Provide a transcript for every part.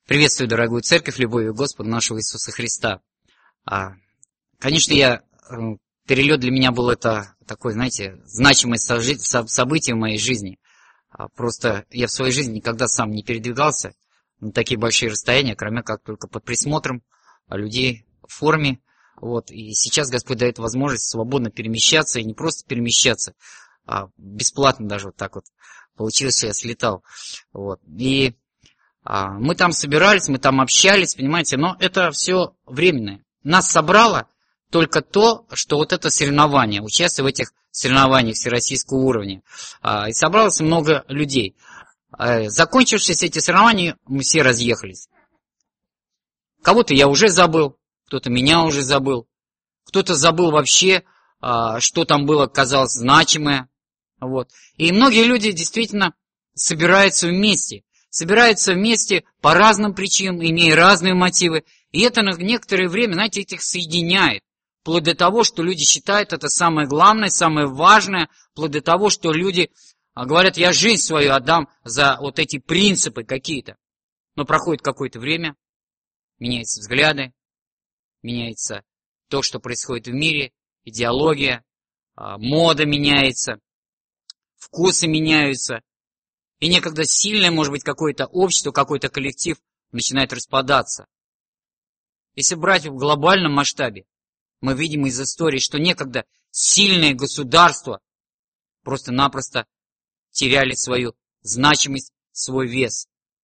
Приветствую, дорогую церковь, любовью Господа нашего Иисуса Христа. Конечно, перелет для меня был это такое, знаете, значимое событие в моей жизни. Просто я в своей жизни никогда сам не передвигался на такие большие расстояния, кроме как только под присмотром людей в форме. И сейчас Господь дает возможность свободно перемещаться, и не просто перемещаться, а бесплатно даже вот так вот получилось, что я слетал. И мы там собирались, мы там общались, понимаете, но это все временное. Нас собрало только то, что вот это соревнование, участие в этих соревнованиях всероссийского уровня. И собралось много людей. Закончившись эти соревнования, мы все разъехались. Кого-то я уже забыл, кто-то меня уже забыл, кто-то забыл вообще, что там было, казалось, значимое. И многие люди действительно собираются вместе по разным причинам, имея разные мотивы. И это на некоторое время, знаете, их соединяет. Вплоть до того, что люди считают это самое главное, самое важное. Вплоть до того, что люди говорят, я жизнь свою отдам за вот эти принципы какие-то. Но проходит какое-то время, меняются взгляды, меняется то, что происходит в мире, идеология, мода меняется, вкусы меняются. И некогда сильное, может быть, какое-то общество, какой-то коллектив начинает распадаться. Если брать в глобальном масштабе, мы видим из истории, что некогда сильные государства просто-напросто теряли свою значимость, свой вес.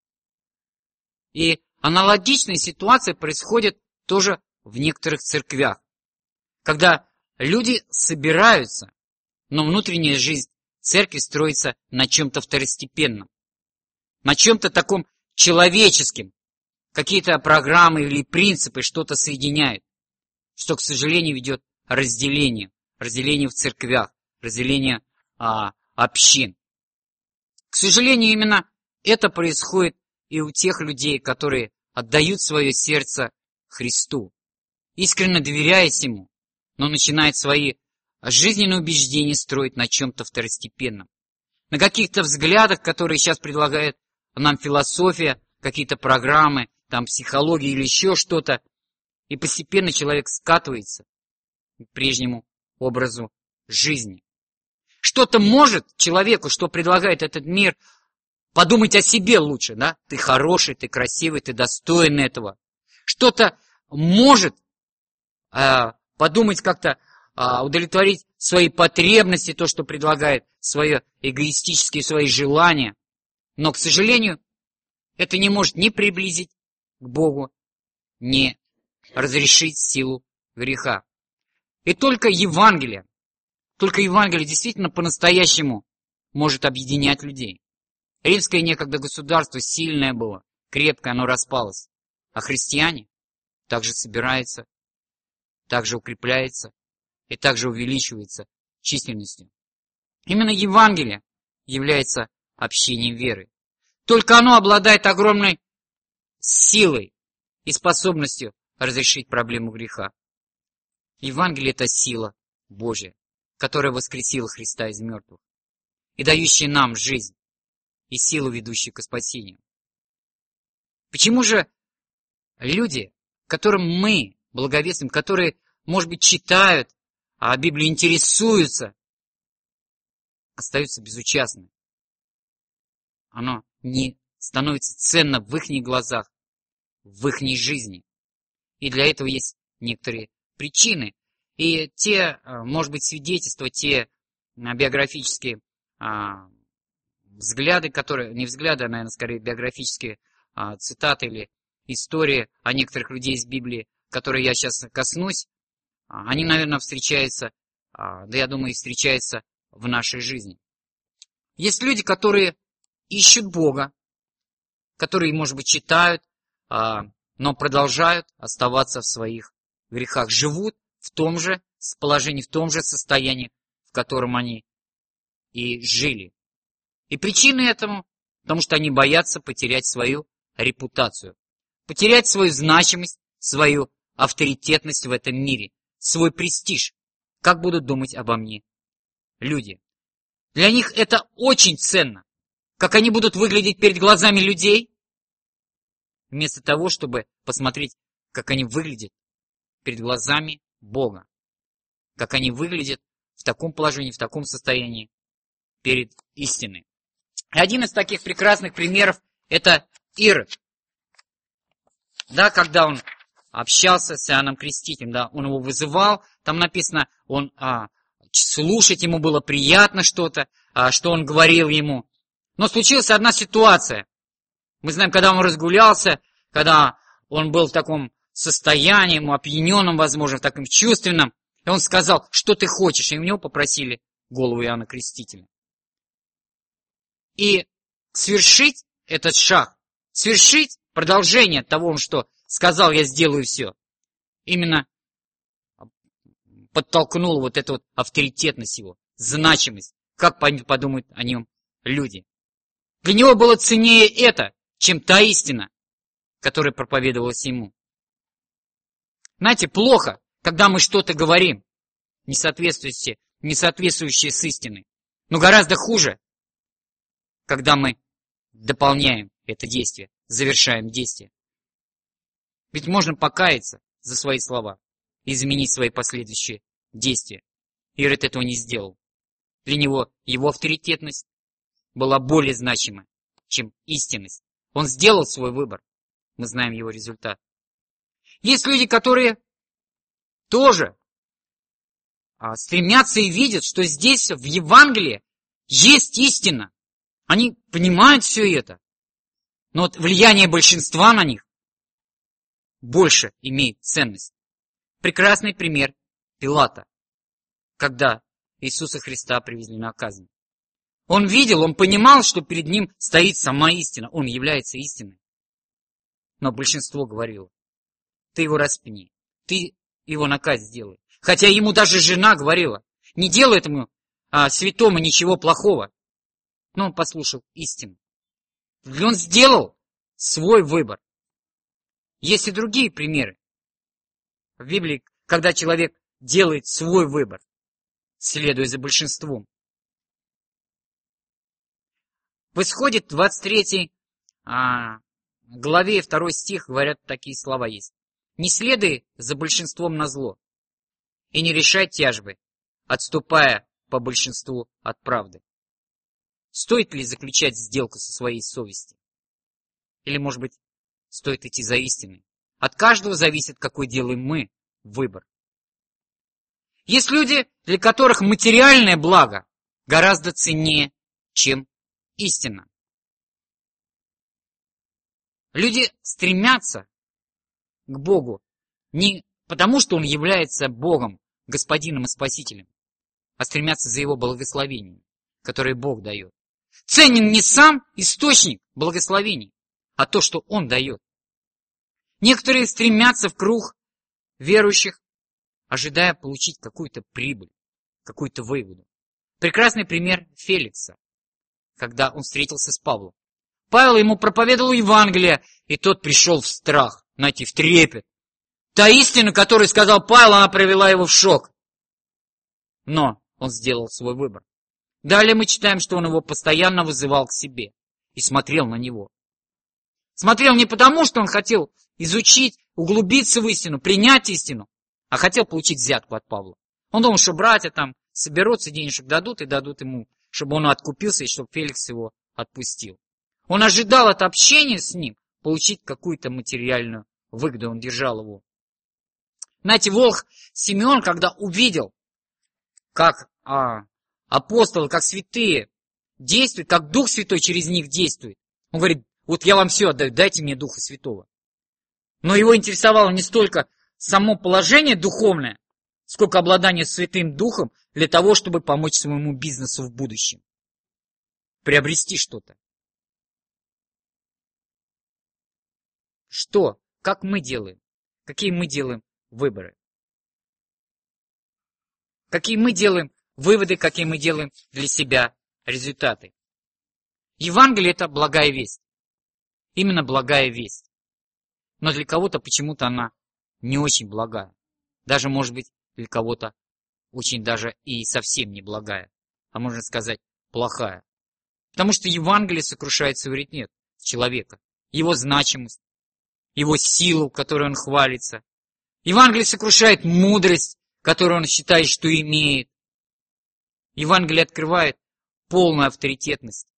И аналогичная ситуация происходит тоже в некоторых церквях, когда люди собираются, но внутренняя жизнь церкви строится на чем-то второстепенном, на чем-то таком человеческом. Какие-то программы или принципы что-то соединяют, что, к сожалению, ведет к разделению в церквях, разделению общин. К сожалению, именно это происходит и у тех людей, которые отдают свое сердце Христу, искренне доверяясь Ему, но начинают свои жизненные убеждения строить на чем-то второстепенном. На каких-то взглядах, которые сейчас предлагает нам философия, какие-то программы, там психология или еще что-то. И постепенно человек скатывается к прежнему образу жизни. Что-то может человеку, что предлагает этот мир, подумать о себе лучше, да? Ты хороший, ты красивый, ты достоин этого. Что-то может подумать как-то, удовлетворить свои потребности, то, что предлагает, свои эгоистические свои желания. Но, к сожалению, это не может ни приблизить к Богу, ни разрешить силу греха. И только Евангелие действительно по-настоящему может объединять людей. Римское некогда государство сильное было, крепкое, оно распалось. А христиане также собираются, также укрепляются и также увеличивается численностью. Именно Евангелие является общением веры. Только оно обладает огромной силой и способностью разрешить проблему греха. Евангелие – это сила Божья, которая воскресила Христа из мертвых и дающая нам жизнь и силу, ведущую к спасению. Почему же люди, которым мы благовестим, которые, может быть, читают, а Библию интересуются, остаются безучастны? Оно не становится ценно в их глазах, в их жизни. И для этого есть некоторые причины. И те, может быть, свидетельства, те биографические взгляды, которые, не взгляды, а, наверное, скорее биографические цитаты или истории о некоторых людей из Библии, которые я сейчас коснусь, они, наверное, встречаются, да я думаю, и встречаются в нашей жизни. Есть люди, которые ищут Бога, которые, может быть, читают, но продолжают оставаться в своих грехах, живут в том же положении, в том же состоянии, в котором они и жили. И причины этому, потому что они боятся потерять свою репутацию, потерять свою значимость, свою авторитетность в этом мире, свой престиж. Как будут думать обо мне люди? Для них это очень ценно. Как они будут выглядеть перед глазами людей? вместо того, чтобы посмотреть, как они выглядят перед глазами Бога, как они выглядят в таком положении, в таком состоянии перед истиной. И один из таких прекрасных примеров – это Ирод. Да, когда он общался с Иоанном Крестителем, да, он его вызывал, там написано, слушать ему было приятно что-то, что он говорил ему. Но случилась одна ситуация. Мы знаем, когда он разгулялся, когда он был в таком состоянии, опьяненном, возможно, в таком чувственном, и он сказал, что ты хочешь, и у него попросили голову Иоанна Крестителя. И свершить этот шаг, свершить продолжение того, что сказал, я сделаю все, именно подтолкнула вот эту вот авторитетность его, значимость, как подумают о нем люди. Для него было ценнее это, чем та истина, которая проповедовалась ему. Знаете, плохо, когда мы что-то говорим, не соответствующее с истиной. Но гораздо хуже, когда мы дополняем это действие, завершаем действие. Ведь можно покаяться за свои слова и изменить свои последующие действия. Ирод этого не сделал. Для него его авторитетность была более значима, чем истинность. Он сделал свой выбор. Мы знаем его результат. Есть люди, которые тоже стремятся и видят, что здесь в Евангелии есть истина. Они понимают все это. Но вот влияние большинства на них больше имеет ценность. Прекрасный пример Пилата, когда Иисуса Христа привезли на казнь. Он видел, он понимал, что перед ним стоит сама истина. Он является истиной. Но большинство говорило, ты его распни, ты его на казнь сделай. Хотя ему даже жена говорила, не делай этому святому ничего плохого. Но он послушал истину. И он сделал свой выбор. Есть и другие примеры в Библии, когда человек делает свой выбор, следуя за большинством. В Исходе 23 главе 2 стих говорят, такие слова есть. «Не следуй за большинством на зло, и не решай тяжбы, отступая по большинству от правды». Стоит ли заключать сделку со своей совестью? Или, может быть, стоит идти за истиной? От каждого зависит, какой делаем мы выбор. Есть люди, для которых материальное благо гораздо ценнее, чем истина. Люди стремятся к Богу не потому, что Он является Богом, Господином и Спасителем, а стремятся за Его благословением, которое Бог дает. Ценен не сам источник благословений, а то, что Он дает. Некоторые стремятся в круг верующих, ожидая получить какую-то прибыль, какую-то выгоду. Прекрасный пример Феликса, когда он встретился с Павлом. Павел ему проповедовал Евангелие, и тот пришел в страх, знаете, в трепет. Та истина, которую сказал Павел, она привела его в шок. Но он сделал свой выбор. Далее мы читаем, что он его постоянно вызывал к себе и смотрел на него. Смотрел не потому, что он хотел изучить, углубиться в истину, принять истину, а хотел получить взятку от Павла. Он думал, что братья там соберутся, денежек дадут и дадут ему, чтобы он откупился и чтобы Феликс его отпустил. Он ожидал от общения с ним получить какую-то материальную выгоду, он держал его. Знаете, волк Симеон, когда увидел, как апостолы, как святые действуют, как Дух Святой через них действует, он говорит, вот я вам все отдаю, дайте мне Духа Святого. Но его интересовало не столько само положение духовное, сколько обладание Святым Духом для того, чтобы помочь своему бизнесу в будущем. Приобрести что-то. Что? Как мы делаем? Какие мы делаем выборы? Какие мы делаем выводы, какие мы делаем для себя результаты? Евангелие – это благая весть. Именно благая весть. Но для кого-то почему-то она не очень благая. Даже, может быть, для кого-то очень даже и совсем не благая. А можно сказать, плохая. Потому что Евангелие сокрушает суверенитет человека, его значимость, Его силу, которой он хвалится. Евангелие сокрушает мудрость, которую он считает, что имеет. Евангелие открывает полную авторитетность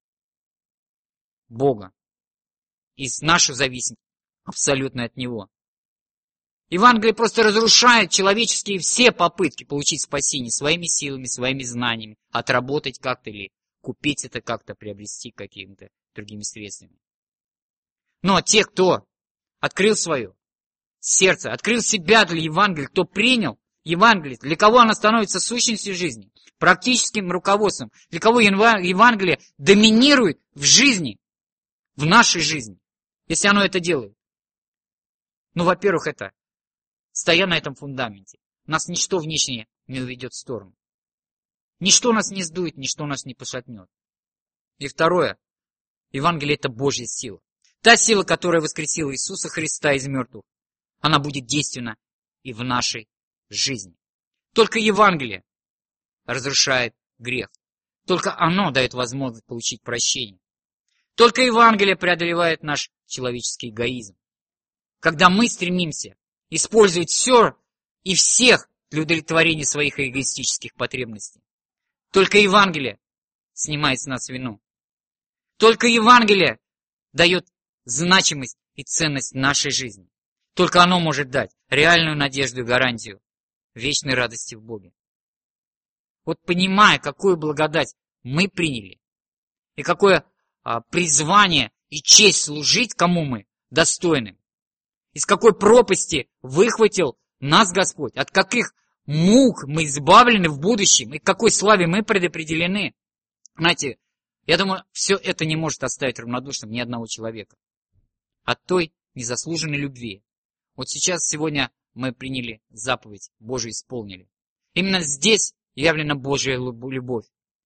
Бога и нашу зависимость абсолютно от Него. Евангелие просто разрушает человеческие все попытки получить спасение своими силами, своими знаниями, отработать как-то или купить это как-то, приобрести какими-то другими средствами. Но те, кто открыл свое сердце, открыл себя для Евангелия, кто принял Евангелие, для кого оно становится сущностью жизни, практическим руководством, для кого Евангелие доминирует в жизни, в нашей жизни, если оно это делает. Ну, во-первых, это стоя на этом фундаменте. Нас ничто внешнее не уведет в сторону. Ничто нас не сдует, ничто нас не пошатнет. И второе, Евангелие это Божья сила. Та сила, которая воскресила Иисуса Христа из мертвых, она будет действенна и в нашей жизни. Только Евангелие разрушает грех. Только оно дает возможность получить прощение. Только Евангелие преодолевает наш человеческий эгоизм. Когда мы стремимся использовать все и всех для удовлетворения своих эгоистических потребностей. Только Евангелие снимает с нас вину. Только Евангелие дает значимость и ценность нашей жизни. Только оно может дать реальную надежду и гарантию вечной радости в Боге. Вот понимая, какую благодать мы приняли, и какое призвание и честь служить, кому мы достойны, из какой пропасти выхватил нас Господь, от каких мук мы избавлены в будущем, и к какой славе мы предопределены. Знаете, я думаю, все это не может оставить равнодушным ни одного человека. От той незаслуженной любви. Вот сейчас, сегодня мы приняли заповедь, Божию исполнили. Именно здесь явлена Божья любовь.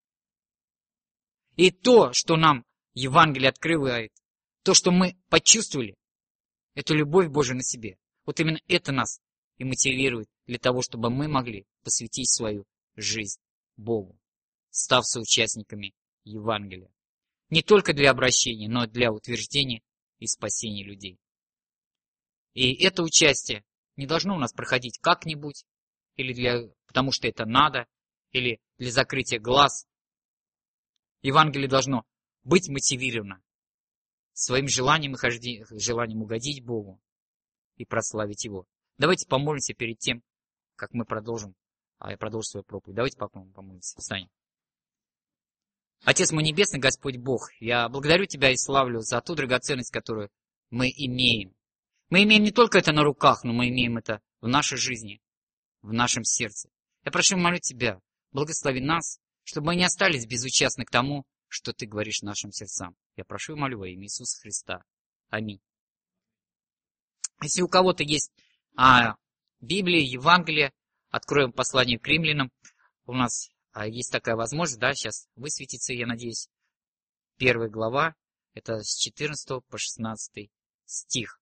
И то, что нам Евангелие открывает, то, что мы почувствовали, эту любовь Божию на себе. Вот именно это нас и мотивирует для того, чтобы мы могли посвятить свою жизнь Богу, став соучастниками Евангелия. Не только для обращения, но и для утверждения и спасения людей. И это участие не должно у нас проходить как-нибудь, или потому что это надо, или для закрытия глаз. Евангелие должно быть мотивировано своим желанием угодить Богу и прославить Его. Давайте помолимся перед тем, как мы продолжим, я продолжу свою проповедь. Давайте помолимся. Встанем. Отец мой Небесный, Господь Бог, я благодарю Тебя и славлю за ту драгоценность, которую мы имеем. Мы имеем не только это на руках, но мы имеем это в нашей жизни, в нашем сердце. Я прошу и молю Тебя, благослови нас, чтобы мы не остались безучастны к тому, что Ты говоришь нашим сердцам. Я прошу и молю во имя Иисуса Христа. Аминь. Если у кого-то есть Библия, Евангелие, откроем послание к римлянам. У нас есть такая возможность, да, сейчас высветится, я надеюсь, 1 глава, это с 14 по 16 стих.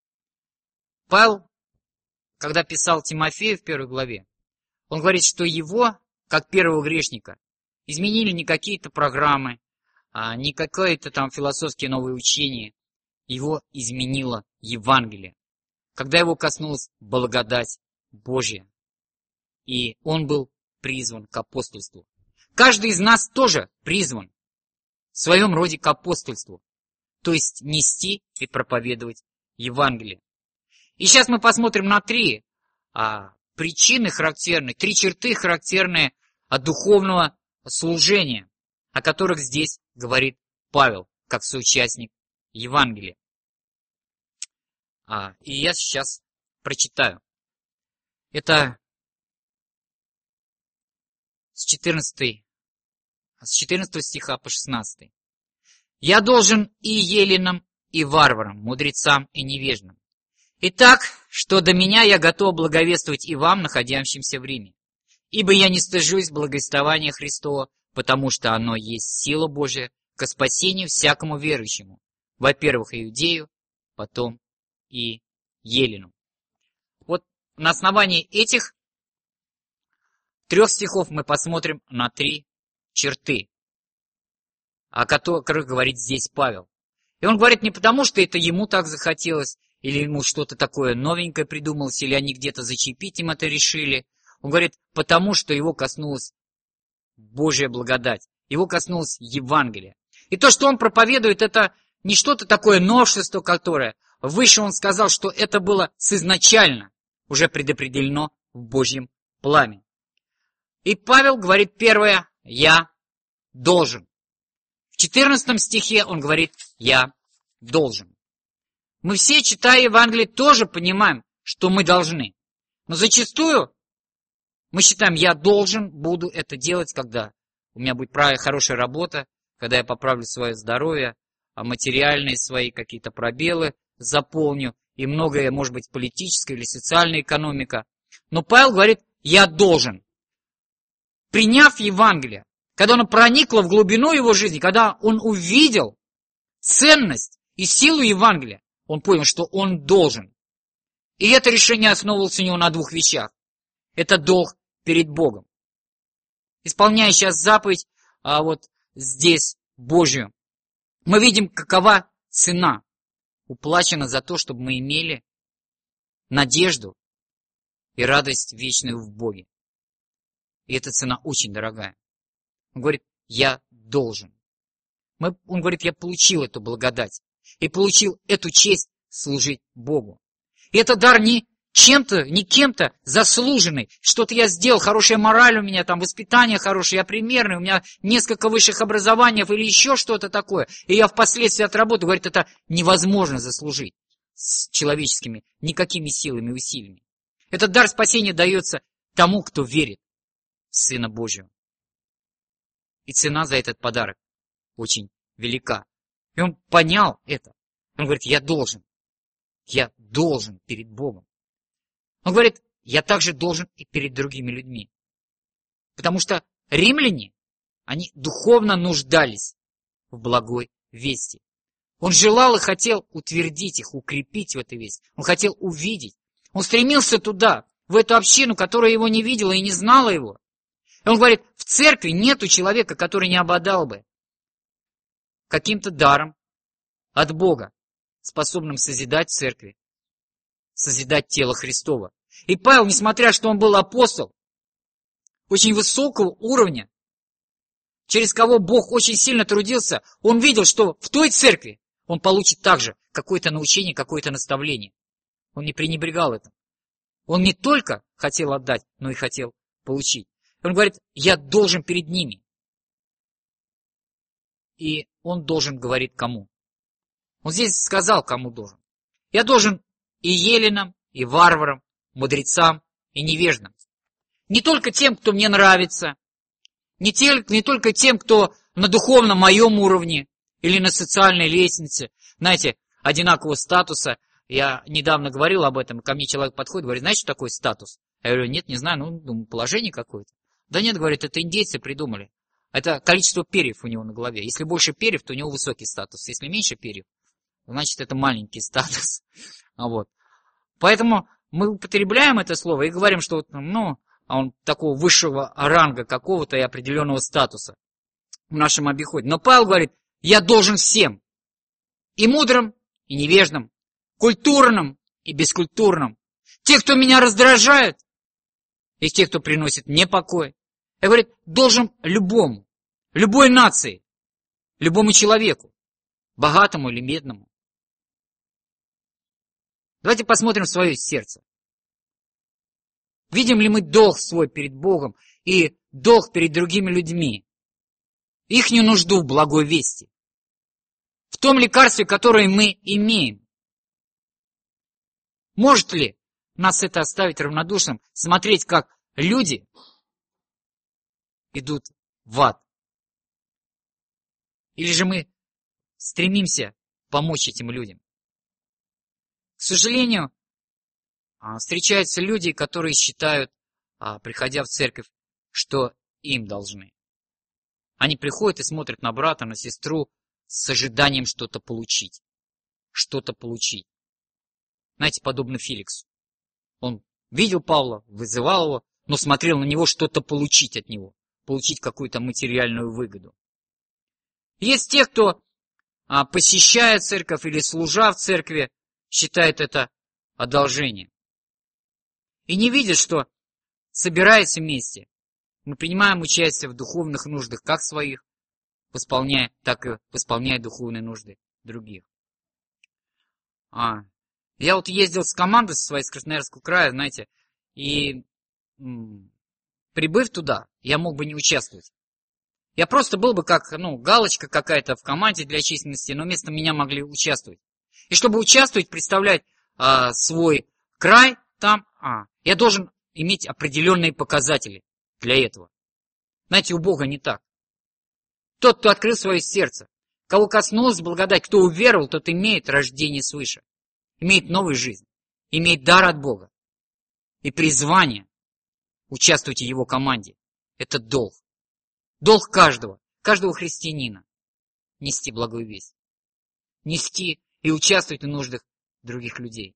Павел, когда писал Тимофею в 1 главе, он говорит, что его, как первого грешника, изменили не какие-то программы, не какие-то там философские новые учения. Его изменило Евангелие, когда его коснулась благодать Божья. И он был призван к апостольству. Каждый из нас тоже призван в своем роде к апостольству, то есть нести и проповедовать Евангелие. И сейчас мы посмотрим на три причины характерные, три черты характерные от духовного служения, о которых здесь говорит Павел, как соучастник Евангелия. И я сейчас прочитаю. Это с 14 стиха по 16. «Я должен и еленам, и варварам, мудрецам и невеждам. Итак, что до меня, я готов благовествовать и вам, находящимся в Риме. Ибо я не стыжусь благовествования Христова, потому что оно есть сила Божия ко спасению всякому верующему, во-первых, иудею, потом и елену». Вот на основании этих 3 стихов мы посмотрим на 3 черты, о которых говорит здесь Павел. И он говорит не потому, что это ему так захотелось, или ему что-то такое новенькое придумалось, или они где-то зачепить им это решили. Он говорит, потому что его коснулась Божья благодать, его коснулось Евангелие. И то, что он проповедует, это не что-то такое новшество, которое выше он сказал, что это было изначально уже предопределено в Божьем плане. И Павел говорит первое, я должен. В 14 стихе он говорит, я должен. Мы все, читая Евангелие, тоже понимаем, что мы должны. Но зачастую мы считаем, я должен буду это делать, когда у меня будет хорошая работа, когда я поправлю свое здоровье, а материальные свои какие-то пробелы заполню, и многое, может быть, политическая или социальная экономика. Но Павел говорит, я должен. Приняв Евангелие, когда оно проникло в глубину его жизни, когда он увидел ценность и силу Евангелия, он понял, что он должен. И это решение основывалось у него на двух вещах. Это долг перед Богом. Исполняя сейчас заповедь, вот здесь, Божью, мы видим, какова цена уплачена за то, чтобы мы имели надежду и радость вечную в Боге. И эта цена очень дорогая. Он говорит, я должен. Он говорит, я получил эту благодать и получил эту честь служить Богу. И это дар не чем-то, не кем-то заслуженный. Что-то я сделал, хорошая мораль у меня, там воспитание хорошее, я примерный, у меня несколько высших образований или еще что-то такое. И я впоследствии отработаю. Говорит, это невозможно заслужить с человеческими никакими силами и усилиями. Этот дар спасения дается тому, кто верит в Сына Божьего. И цена за этот подарок очень велика. И он понял это. Он говорит, я должен перед Богом. Он говорит, я также должен и перед другими людьми. Потому что римляне, они духовно нуждались в благой вести. Он желал и хотел утвердить их, укрепить в этой вести. Он хотел увидеть. Он стремился туда, в эту общину, которая его не видела и не знала его. И он говорит, в церкви нету человека, который не обладал бы каким-то даром от Бога, способным созидать церкви, созидать тело Христова. И Павел, несмотря что он был апостол, очень высокого уровня, через кого Бог очень сильно трудился, он видел, что в той церкви он получит также какое-то научение, какое-то наставление. Он не пренебрегал этим. Он не только хотел отдать, но и хотел получить. Он говорит, я должен перед ними. И он должен, говорит, кому? Он здесь сказал, кому должен. Я должен и еленам, и варварам, мудрецам, и невеждам. Не только тем, кто мне нравится, не только тем, кто на духовном моем уровне или на социальной лестнице, знаете, одинакового статуса. Я недавно говорил об этом, ко мне человек подходит, говорит, знаете, что такое статус? Я говорю, нет, не знаю, думаю, положение какое-то. Да нет, говорит, это индейцы придумали. Это количество перьев у него на голове. Если больше перьев, то у него высокий статус. Если меньше перьев, значит, это маленький статус. Вот. Поэтому мы употребляем это слово и говорим, что он такого высшего ранга какого-то и определенного статуса в нашем обиходе. Но Павел говорит, я должен всем. И мудрым, и невеждам, культурным и бескультурным. Те, кто меня раздражает, и те, кто приносит мне покой. Я говорю, должен любому, любой нации, любому человеку, богатому или бедному. Давайте посмотрим в свое сердце. Видим ли мы долг свой перед Богом и долг перед другими людьми? Ихнюю нужду в благой вести. В том лекарстве, которое мы имеем. Может ли нас это оставить равнодушным, смотреть, как люди идут в ад? Или же мы стремимся помочь этим людям? К сожалению, встречаются люди, которые считают, приходя в церковь, что им должны. Они приходят и смотрят на брата, на сестру с ожиданием что-то получить. Что-то получить. Знаете, подобно Феликсу. Он видел Павла, вызывал его, но смотрел на него что-то получить от него. Получить какую-то материальную выгоду. Есть те, кто, посещая церковь или служа в церкви, считает это одолжением. И не видит, что, собираясь вместе, мы принимаем участие в духовных нуждах, как своих, так и восполняя духовные нужды других. Я вот ездил с командой своей из Красноярского края, знаете, и прибыв туда, я мог бы не участвовать. Я просто был бы как, галочка какая-то в команде для численности, но вместо меня могли участвовать. И чтобы участвовать, представлять свой край там, я должен иметь определенные показатели для этого. Знаете, у Бога не так. Тот, кто открыл свое сердце, кого коснулась благодать, кто уверовал, тот имеет рождение свыше, имеет новую жизнь, имеет дар от Бога и призвание участвовать в Его команде. Это долг. Долг каждого христианина нести благую весть, нести и участвовать в нуждах других людей.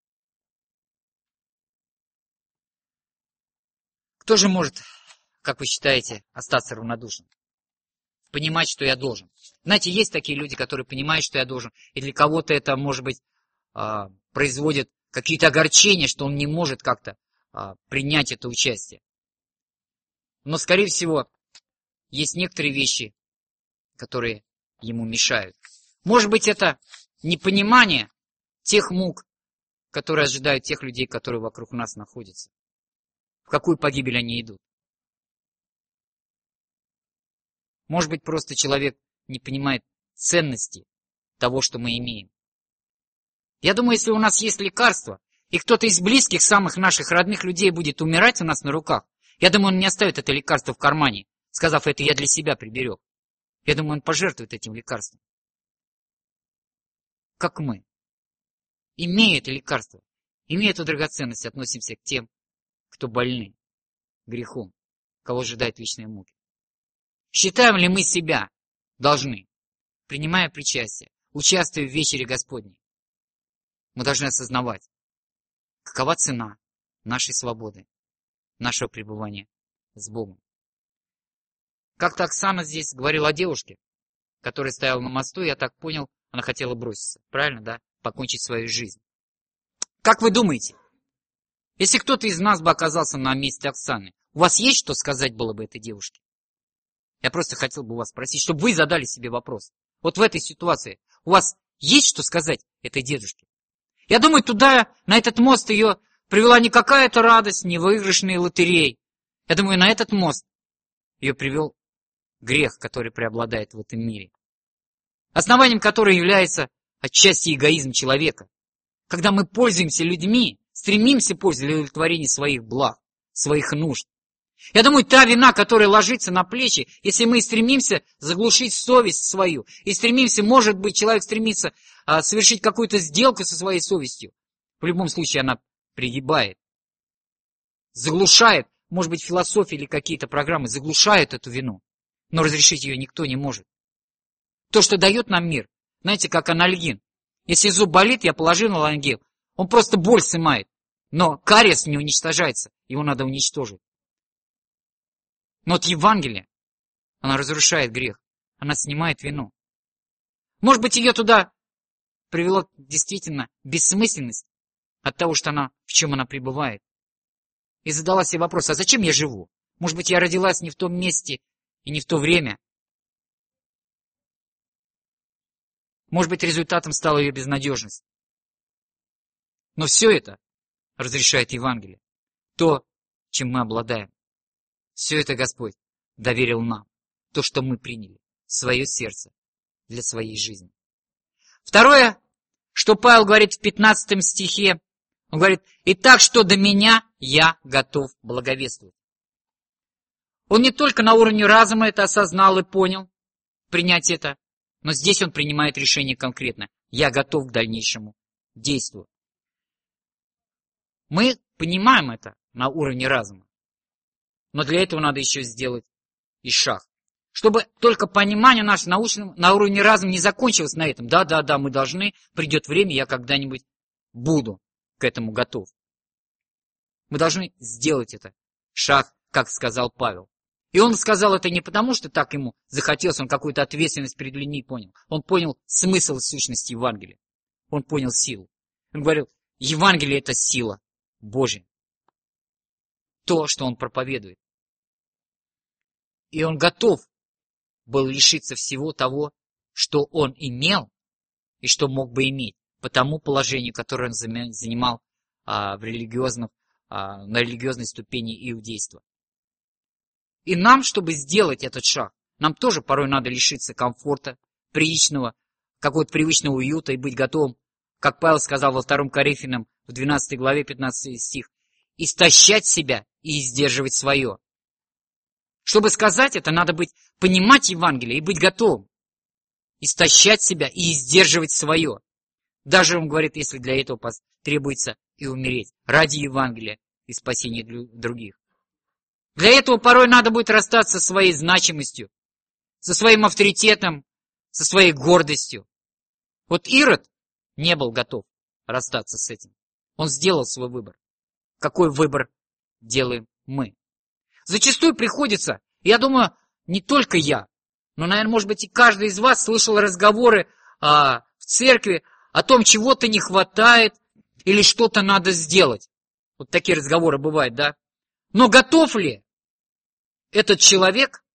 Кто же может, как вы считаете, остаться равнодушным? Понимать, что я должен. Знаете, есть такие люди, которые понимают, что я должен, и для кого-то это, может быть, производит какие-то огорчения, что он не может как-то принять это участие. Но, скорее всего, есть некоторые вещи, которые ему мешают. Может быть, это непонимание тех мук, которые ожидают тех людей, которые вокруг нас находятся. В какую погибель они идут. Может быть, просто человек не понимает ценности того, что мы имеем. Я думаю, если у нас есть лекарство, и кто-то из близких, самых наших родных людей будет умирать у нас на руках, я думаю, он не оставит это лекарство в кармане, сказав, это я для себя приберег. Я думаю, он пожертвует этим лекарством. Как мы, имея это лекарство, имея эту драгоценность, относимся к тем, кто больны грехом, кого ожидает вечные муки. Считаем ли мы себя должны, принимая причастие, участвуя в вечере Господней? Мы должны осознавать, какова цена нашей свободы, нашего пребывания с Богом. Как-то Оксана здесь говорила о девушке, которая стояла на мосту, и я так понял, она хотела броситься. Правильно, да? Покончить свою жизнь. Как вы думаете, если кто-то из нас бы оказался на месте Оксаны, у вас есть что сказать было бы этой девушке? Я просто хотел бы вас спросить, чтобы вы задали себе вопрос. Вот в этой ситуации у вас есть что сказать этой девушке? Я думаю, туда, на этот мост ее привела не какая-то радость, не выигрышные лотереи. Я думаю, на этот мост ее привел грех, который преобладает в этом мире. Основанием которого является отчасти эгоизм человека. Когда мы пользуемся людьми, стремимся пользоваться для удовлетворения своих благ, своих нужд. Я думаю, та вина, которая ложится на плечи, если мы стремимся заглушить совесть свою, и стремимся, может быть, человек стремится совершить какую-то сделку со своей совестью, в любом случае она пригибает, заглушает, может быть, философия или какие-то программы заглушают эту вину, но разрешить ее никто не может. То, что дает нам мир, знаете, как анальгин. Если зуб болит, я положил на анальгин, он просто боль снимает, но кариес не уничтожается, его надо уничтожить. Но вот Евангелие, она разрушает грех, она снимает вину. Может быть, ее туда привело действительно бессмысленность от того, что в чем она пребывает. И задала себе вопрос, а зачем я живу? Может быть, я родилась не в том месте и не в то время. Может быть, результатом стала ее безнадежность. Но все это разрешает Евангелие. То, чем мы обладаем. Все это Господь доверил нам. То, что мы приняли в свое сердце для своей жизни. Второе, что Павел говорит в 15 стихе. Он говорит, «Итак, что до меня, я готов благовествовать». Он не только на уровне разума это осознал и понял, принять это, но здесь он принимает решение конкретно. Я готов к дальнейшему действию. Мы понимаем это на уровне разума. Но для этого надо еще сделать и шаг. Чтобы только понимание наше на уровне разума не закончилось на этом. Да, мы должны, придет время, я когда-нибудь буду к этому готов. Мы должны сделать это. Шаг, как сказал Павел. И он сказал это не потому, что так ему захотелось, он какую-то ответственность перед людьми понял. Он понял смысл и сущность Евангелия. Он понял силу. Он говорил, Евангелие — это сила Божья. То, что он проповедует. И он готов был лишиться всего того, что он имел и что мог бы иметь, по тому положению, которое он занимал на религиозной ступени иудейства. И нам, чтобы сделать этот шаг, нам тоже порой надо лишиться комфорта, приличного, какого-то привычного уюта и быть готовым, как Павел сказал во 2 Коринфянам в 12 главе 15 стих, истощать себя и сдерживать свое. Чтобы сказать это, надо понимать Евангелие и быть готовым. Истощать себя и сдерживать свое. Даже, он говорит, если для этого требуется и умереть ради Евангелия и спасения других. Для этого порой надо будет расстаться со своей значимостью, со своим авторитетом, со своей гордостью. Вот Ирод не был готов расстаться с этим. Он сделал свой выбор. Какой выбор делаем мы? Зачастую приходится, я думаю, не только я, но, наверное, может быть, и каждый из вас слышал разговоры в церкви о том, чего-то не хватает или что-то надо сделать. Вот такие разговоры бывают, да? Но готов ли этот человек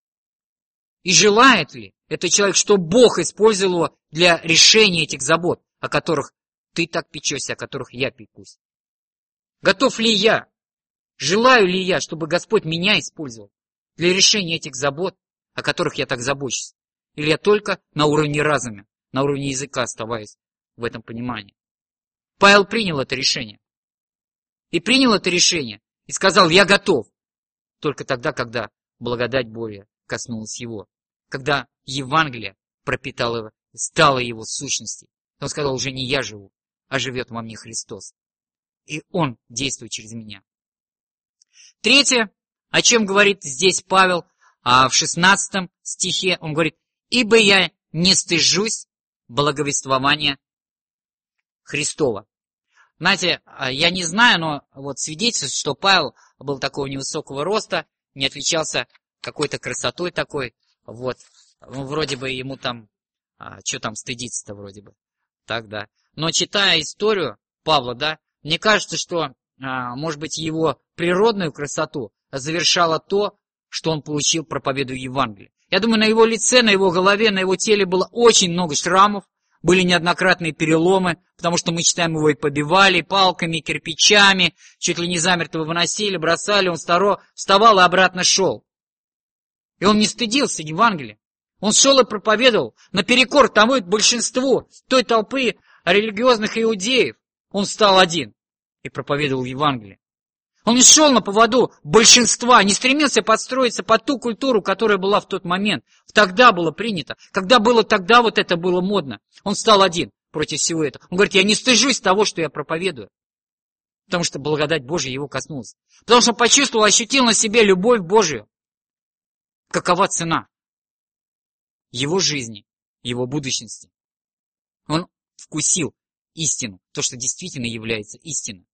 и желает ли этот человек, чтобы Бог использовал его для решения этих забот, о которых ты так печешься, о которых я пекусь? Готов ли я? Желаю ли я, чтобы Господь меня использовал для решения этих забот, о которых я так забочусь? Или я только на уровне разума, на уровне языка оставаюсь в этом понимании? Павел принял это решение. И принял это решение, и сказал, я готов. Только тогда, когда благодать Божья коснулась его. Когда Евангелие пропитало его, стало его сущностью. Он сказал, уже не я живу, а живет во мне Христос. И Он действует через меня. Третье, о чем говорит здесь Павел, в 16 стихе, он говорит, «Ибо я не стыжусь благовествования Христова». Знаете, я не знаю, но вот свидетельствует, что Павел был такого невысокого роста, не отличался какой-то красотой такой, вот, ну, вроде бы ему там, что там стыдиться-то вроде бы, так, да. Но читая историю Павла, да, мне кажется, что, может быть, его природную красоту завершало то, что он получил, проповедуя Евангелие. Я думаю, на его лице, на его голове, на его теле было очень много шрамов, были неоднократные переломы, потому что мы читаем, его и побивали палками, кирпичами, чуть ли не замертво выносили, бросали, он вставал и обратно шел. И он не стыдился Евангелия. Он шел и проповедовал наперекор тому большинству той толпы религиозных иудеев. Он стал один и проповедовал Евангелие. Он не шел на поводу большинства, не стремился подстроиться под ту культуру, которая была в тот момент. Тогда было принято. Тогда вот это было модно. Он стал один против всего этого. Он говорит, я не стыжусь того, что я проповедую. Потому что благодать Божья его коснулась. Потому что он почувствовал, ощутил на себе любовь Божию. Какова цена его жизни, его будущности? Он вкусил истину, то, что действительно является истиной.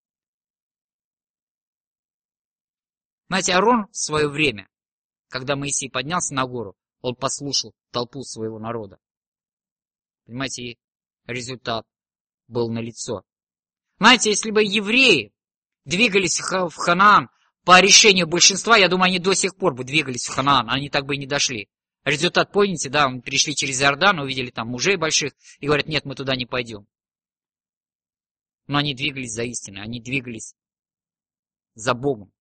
Знаете, Аарон в свое время, когда Моисей поднялся на гору, он послушал толпу своего народа. Понимаете, и результат был налицо. Знаете, если бы евреи двигались в Ханаан по решению большинства, я думаю, они до сих пор бы двигались в Ханаан, они так бы и не дошли. Результат, помните, да, мы перешли через Иордан, увидели там мужей больших и говорят, нет, мы туда не пойдем. Но они двигались за истиной, они двигались за Богом.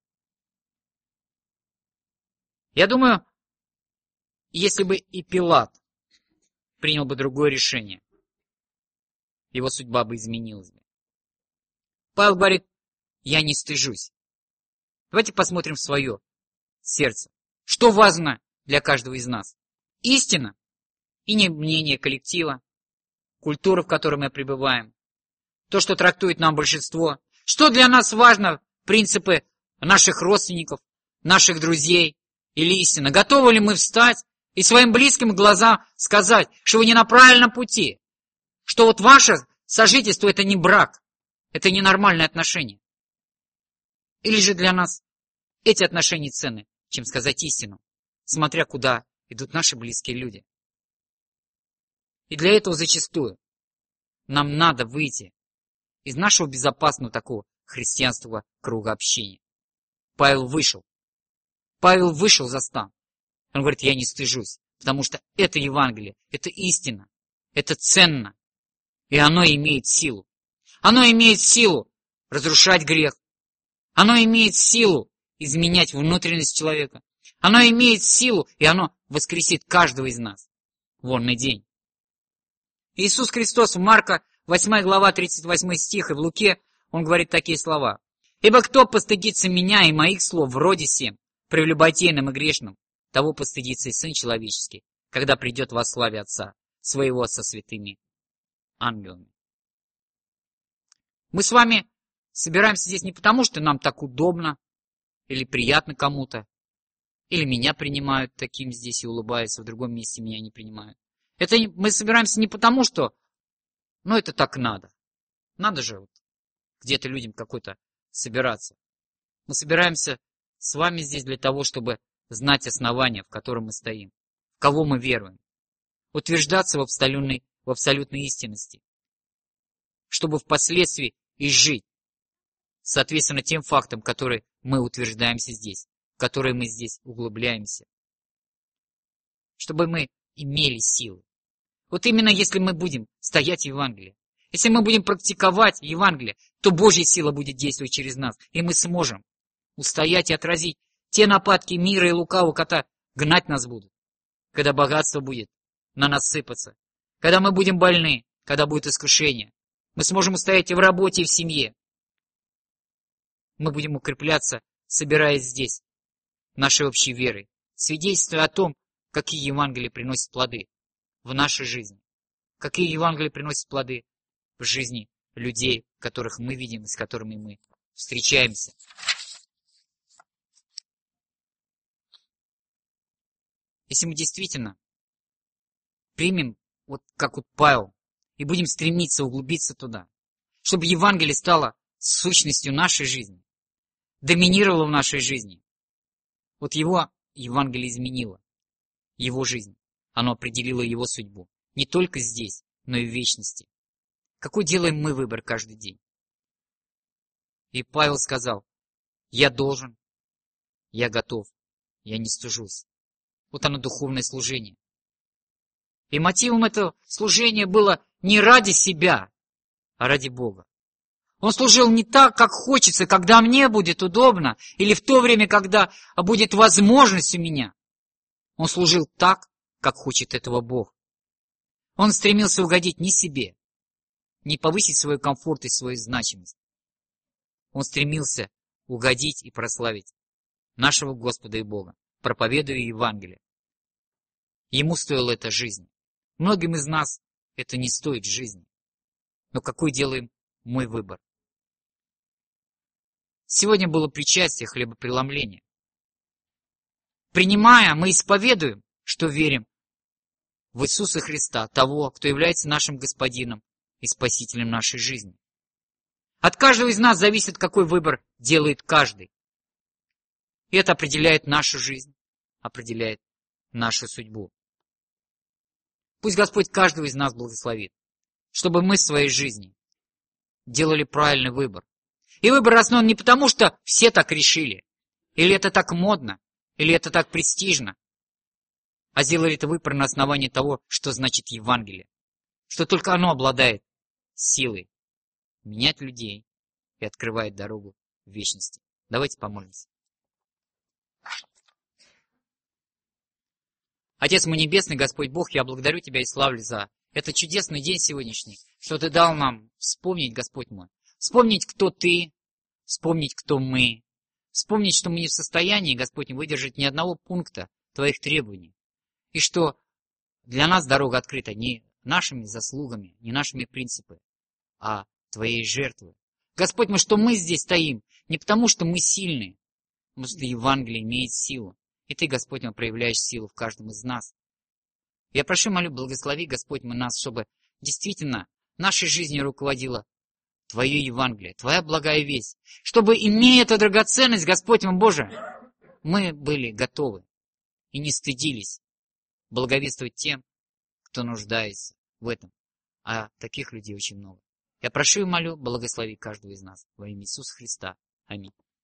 Я думаю, если бы и Пилат принял бы другое решение, его судьба бы изменилась бы. Павел говорит, я не стыжусь. Давайте посмотрим в свое сердце. Что важно для каждого из нас? Истина и не мнение коллектива, культура, в которой мы пребываем, то, что трактует нам большинство. Что для нас важно, принципы наших родственников, наших друзей или истина? Готовы ли мы встать и своим близким глазам сказать, что вы не на правильном пути, что вот ваше сожительство это не брак, это не нормальные отношения? Или же для нас эти отношения ценны, чем сказать истину, смотря куда идут наши близкие люди? И для этого зачастую нам надо выйти из нашего безопасного такого христианского круга общения. Павел вышел. Павел вышел за стан. Он говорит, я не стыжусь, потому что это Евангелие, это истина, это ценно, и оно имеет силу. Оно имеет силу разрушать грех. Оно имеет силу изменять внутренность человека. Оно имеет силу, и оно воскресит каждого из нас в онный день. Иисус Христос в Марка 8 глава 38 стих и в Луке Он говорит такие слова. «Ибо кто постыдится меня и моих слов вроде сем, прелюбодейным и грешным, того постыдится и Сын Человеческий, когда придет во славе Отца Своего со святыми ангелами». Мы с вами собираемся здесь не потому, что нам так удобно или приятно кому-то, или меня принимают таким здесь и улыбаются, в другом месте меня не принимают. Мы собираемся не потому, что, это так надо. Надо же где-то людям какой-то собираться. Мы собираемся с вами здесь для того, чтобы знать основания, в котором мы стоим, в кого мы веруем, утверждаться в абсолютной истинности, чтобы впоследствии и жить, соответственно, тем фактам, которые мы утверждаемся здесь, в которые мы здесь углубляемся, чтобы мы имели силы. Вот именно если мы будем стоять в Евангелии, если мы будем практиковать Евангелие, то Божья сила будет действовать через нас, и мы сможем устоять и отразить те нападки мира и лукавого кота, гнать нас будут, когда богатство будет на нас сыпаться, когда мы будем больны, когда будет искушение. Мы сможем устоять и в работе, и в семье. Мы будем укрепляться, собираясь здесь, нашей общей верой, свидетельствуя о том, какие Евангелия приносят плоды в нашей жизни, какие Евангелия приносят плоды в жизни людей, которых мы видим и с которыми мы встречаемся. Если мы действительно примем, как Павел, и будем стремиться углубиться туда, чтобы Евангелие стало сущностью нашей жизни, доминировало в нашей жизни. Его Евангелие изменило его жизнь. Оно определило его судьбу. Не только здесь, но и в вечности. Какой делаем мы выбор каждый день? И Павел сказал, я должен, я готов, я не стыжусь. Вот оно духовное служение. И мотивом этого служения было не ради себя, а ради Бога. Он служил не так, как хочется, когда мне будет удобно, или в то время, когда будет возможность у меня. Он служил так, как хочет этого Бог. Он стремился угодить не себе, не повысить свой комфорт и свою значимость. Он стремился угодить и прославить нашего Господа и Бога, проповедуя Евангелие. Ему стоило это жизнь. Многим из нас это не стоит жизни. Но какой делаем мы выбор? Сегодня было причастие, хлебопреломление. Принимая, мы исповедуем, что верим в Иисуса Христа, того, кто является нашим Господином и Спасителем нашей жизни. От каждого из нас зависит, какой выбор делает каждый. И это определяет нашу жизнь, определяет нашу судьбу. Пусть Господь каждого из нас благословит, чтобы мы в своей жизни делали правильный выбор. И выбор основан не потому, что все так решили, или это так модно, или это так престижно, а сделали это выбор на основании того, что значит Евангелие, что только оно обладает силой менять людей и открывает дорогу в вечности. Давайте помолимся. Отец мой небесный, Господь Бог, я благодарю Тебя и славлю за этот чудесный день сегодняшний, что Ты дал нам вспомнить, Господь мой, вспомнить, кто Ты, вспомнить, кто мы, вспомнить, что мы не в состоянии, Господь, не выдержать ни одного пункта Твоих требований, и что для нас дорога открыта не нашими заслугами, не нашими принципами, а Твоей жертвой. Господь мой, что мы здесь стоим не потому, что мы сильные, потому что Евангелие имеет силу, и Ты, Господь мой, проявляешь силу в каждом из нас. Я прошу, молю, благослови, Господь мой, нас, чтобы действительно нашей жизнью руководила Твое Евангелие, Твоя благая весть, чтобы, имея эту драгоценность, Господь мой Боже, мы были готовы и не стыдились благовествовать тем, кто нуждается в этом. А таких людей очень много. Я прошу и молю, благослови каждого из нас во имя Иисуса Христа. Аминь.